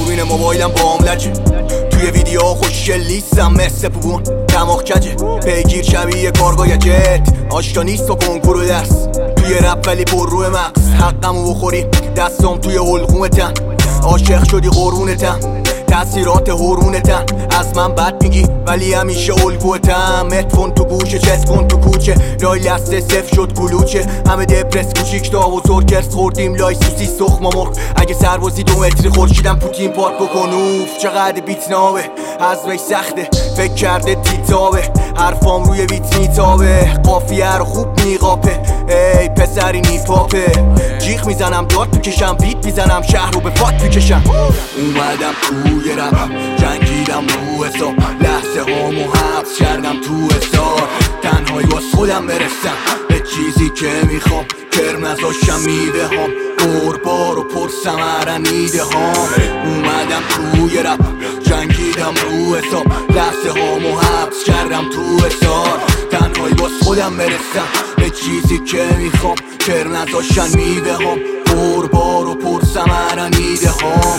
دوربین موبایلم با لجه، توی ویدیو خوشگل نیستم مثل پوبون دماغ کجه، پیگیر شبیه کارگاه جت، آشنا نیست و کنکور و درس، توی رپ ولی پر روی مغز، حقمو بخوری دستم توی حلقومتن، عاشق شدی قرونتن، تاثیرات هورونتن، از من بد میگی ولی همیشه الگوتم، هدفون تو گوشه چست کن تو کوچه، لای لسته صف شد کلوچه، همه دپرس کوچیک تا بزرگ کرس خوردیم لای سوسی سخم مرغ، اگه سربازی 2 متری خورشیدم پوتین پارک بکن اوف چقدر بیت نابه، از وی سخته فکر کرده تیتابه، حرفام روی ویت میتابه، قافیه رو خوب میقاپه، ای پسری نیپاپه، جیغ میزنم داد میکشم بیت میزنم شهر رو به پات میکشم، اومدم توی رپ جنگیدم رو حساب، لحظه هامو حبس کردم تو حسار، تنهایی باز خودم برسم به چیزی که میخوام، کرم نذاشتم میوه هام، قربار و پر ثمره نیده هام، اومدم توی رپ جنگیدم رو حساب، لحظه هامو حبس کردم تو حسار، تنهایی باز خودم برسم به چیزی که میخوام، کرم نذاشتم میوه هام، قربار و پر ثمره نیده هام.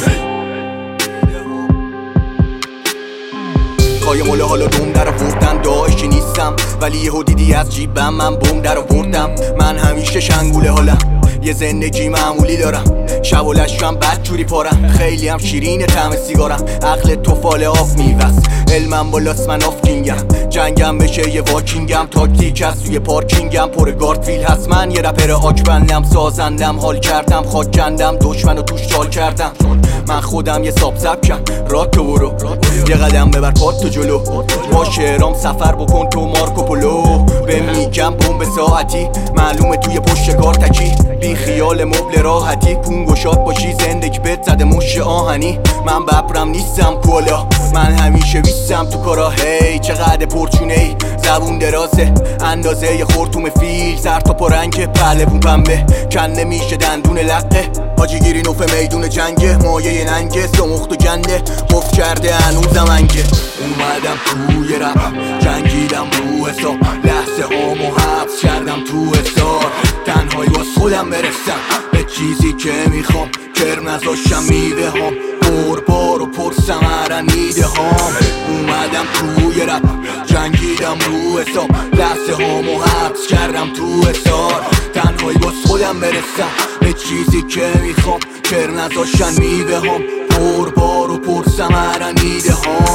قایم مولا حالا دوم در آوردن داعشی نیستم، ولی یهو دیدی از جیبم من بوم در آوردم، من همیشه شنگوله حالم، یه زندگی معمولی دارم، شب و لشم بد جوری پارم، خیلی هم شیرین طعم سیگارم، عقل تو فال آف میوست، علمم بالاست من آف کینگم، جنگم بشه یه واکینگم، تاکتیک از توی پارکینگم، پر گاردفیل هست من یه رپر آکبندم، سازندم حال کردم خاک کندم، دشمنو توش چال کردم، من خودم یه ساب سبکم، رات تو برو یه قدم ببر پات تو جلو، با شعرام سفر بکن تو مارکوپولو، به میگم بوم به ساعتی معلومه توی پشت کار تکی، بی خیال مبل راحتی، کون گشاد باشی زندگی بهت زده مش آهنی، من ببرم نیستم کولا، من همیشه ویستم تو کارا، هی چقدر پرچونه ای زبون درازه اندازه یه خورتوم فیل، سر تا پرنگ پهلوون پنبه کن نمیشه دندون لقه، حاجی گیری نوف میدون جنگه، مایه ننگه سمخت و جنده قفل کرده هنوزم انگه، اومدم توی رپ جنگیدم رو حساب، لحظه هامو حبس کردم تو حسار، تنهایی باز خودم برسم به چیزی که میخوام، کرم نذاشتم میوه هام، قربار و پر ثمره نیده هام، اومدم توی رپ جنگیدم رو حساب، لحظه هامو حبس کردم تو حسار، تنهایی باز خودم برسم به چیزی که میخوام، کرم نذاشتم میوه هام، قربار و پر ثمره نیده هام.